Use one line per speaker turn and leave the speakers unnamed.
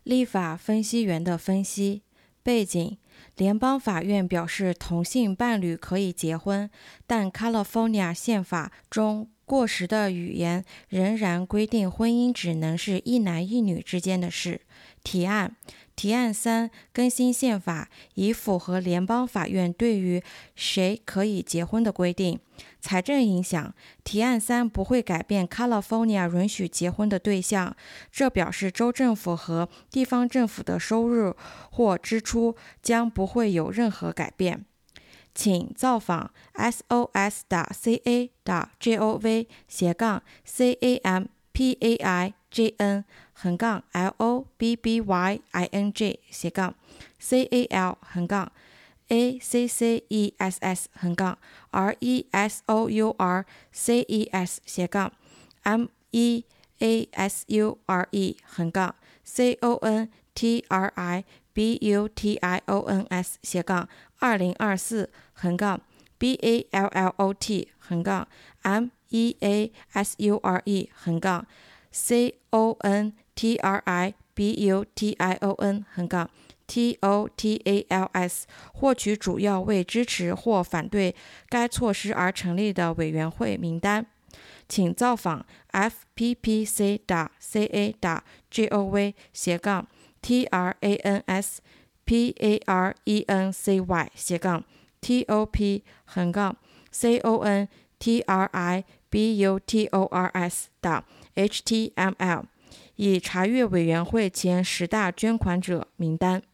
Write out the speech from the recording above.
立法分析员的分析背景：联邦法院表示同性伴侣可以结婚，但 California 宪法中过时的语言仍然规定婚姻只能是一男一女之间的事。提案3更新宪法，以符合联邦法院对于谁可以结婚的规定。财政影响：提案3不会改变 California 允许结婚的对象，这表示州政府和地方政府的收入或支出将不会有任何改变。请造访 SOS-BALT-CA-SCHOOL-ASSOCIATION-TOTALS 获取主要为支持或反对该措施而成立的委员会名单。请造访 fppc.ca.gov/cont-translibutors.html 以查阅委员会前10大捐款者名单。